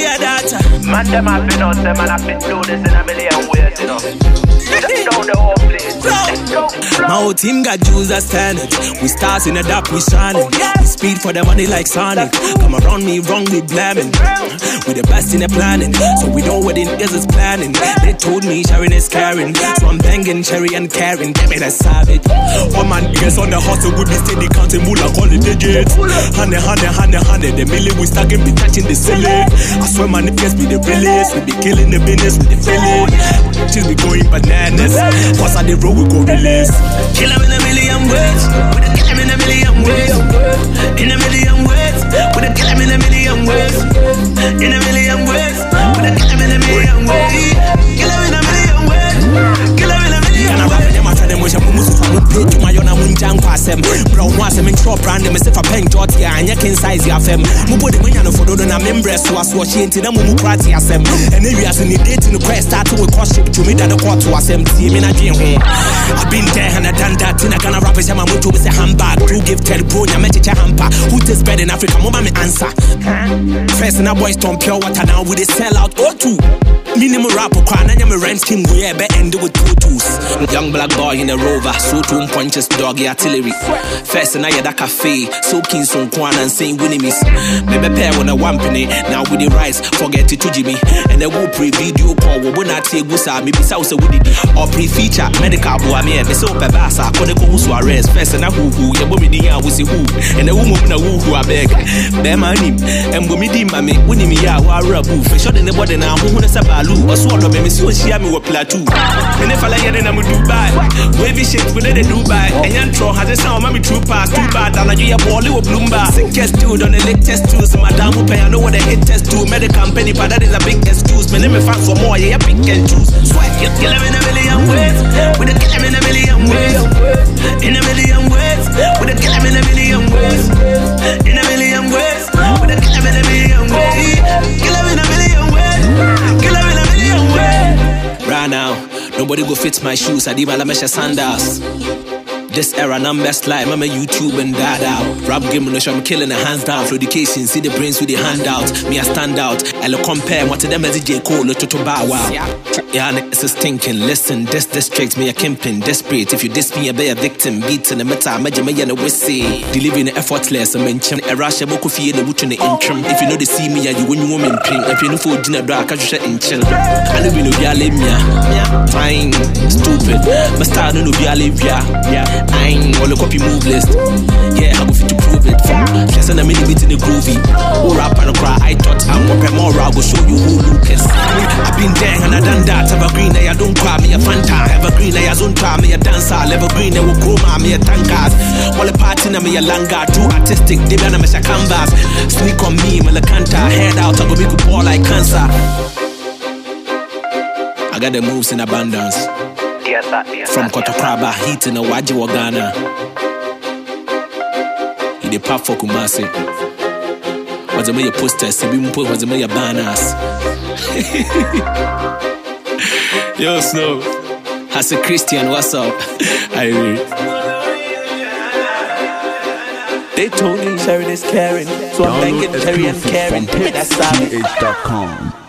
a data. Man, them have been out, them and have been do this in a million ways, you know. Down the whole place. My whole team got Jews that standard. We stars in the dark, we shining. We speed for the money like Sonic. Come around me wrong, we blaming. We the best in the planning, so we know what the niggas is planning. They told me sharing is caring, so I'm banging cherry and caring. Damn it, I savage. All my niggas on the hustle with me steady counting moolah, call it digits. Honey, the million we stacking be touching the ceiling. I swear my niggas be the realest. We be killing the business with the feeling. Just be going bananas. Cause on the road we go release. Kill him in a million ways. We the kill him in a million ways. In a million ways. We the kill him in a million ways. In a million ways. We the kill him in a million ways. Kill him in a million ways. Kill him in a million ways. Them wish I'm almost from a plate to my own and jang pass them. Brown was a make sure brand them if a pen jot here and you can size your fem. Mubo the winner for the members who was watching to them who crati as them. And if you as in the dating the quest start to a cost ship to me that the court to us them team in a game. I've been there and I done that in a gonna rap a shama to with a handbag. To give tell bro, you met a hamper. Who tastes better in Africa? Mama me answer. First and a boys don't pure water now with a sell out O2. Minimum rap or crown and I'm a rent scheme where I end with 2 twos. Young black boy in a rover, so 2 punches, doggy artillery. First and I had a cafe, so keen some quan and saying winning miss. Maybe pair on a 1 penny, now with the rice, forget it to Jimmy. And a whoop pre video call, we will not take Gusa, maybe South with it. Or pre feature, medical boy, me, the soap bassa, Kodeko Suarez, first and a who, your woman, we see who, and a woman who I beg. Them money, and we meet mammy, winning me out, who are a booth, for shot in the body now, who is a balu, or swallow me, so she had me with plateau. And if I like it, then I'm a Dubai. Wavy shit with the Dubai. And yan tro has a sound, mommy true pass, too bad. And I do your ball, you Bloomba. Sickest dude on the latest tools. Madame who pay, I know what the hit test do. Medical company, but that is a big excuse. My name is fast for more, yeah, pick and choose. Sweat, you kill him in a million ways. We the kill him in a million ways. In a million ways. We the kill him in a million ways. In a million ways. We the kill him in a million ways. Kill him in a million ways. Kill him in a million ways. Right now, nobody go fit my shoes. I did my lamesha sandals. This era, number slide, mama YouTube and dada. Rap game, no show, I'm killing the hands down. For education, see the brains with the handout. Me, I stand out. I'll compare what to them as a J. Cole, to bow wow. Yeah, it's a stinking. Listen, this district, me a kimping. Desperate, if you diss me, I be a victim. Beats in the meta, major, me and a whissy. Delivering effortless, I mention. A rush, a boku fee, the witch in the interim. If you know they see me, you win your woman ping. If you know for dinner, I catch you shut in chill. I know you know, be a limia. Fine, stupid. My style, no, be a livia. I ain't all the copy move list. Yeah, I go fit to prove it. Just send a minute bit in the groovy. Oh, rap and cry. I thought I'm more more. I go show you who Lucas. I've been there and I done that. Evergreen, I don't cry me a fanta. Evergreen, I don't try me a dancer. Evergreen, I will grow me a tankers. All the party, me a langa. Too artistic, they be on a canvas. Sneak on me, Malacanta. Head out, I go make a ball like cancer. I got the moves in abundance. From Kotokraba, heat in a Waji Wagana. He the pop for Kumasi. What's a major poster? Sabim put was a major banners. Yo, Snow. As a Christian, what's up? I read. They told me sharing is caring, so I'm banging Terry and caring. That's savage.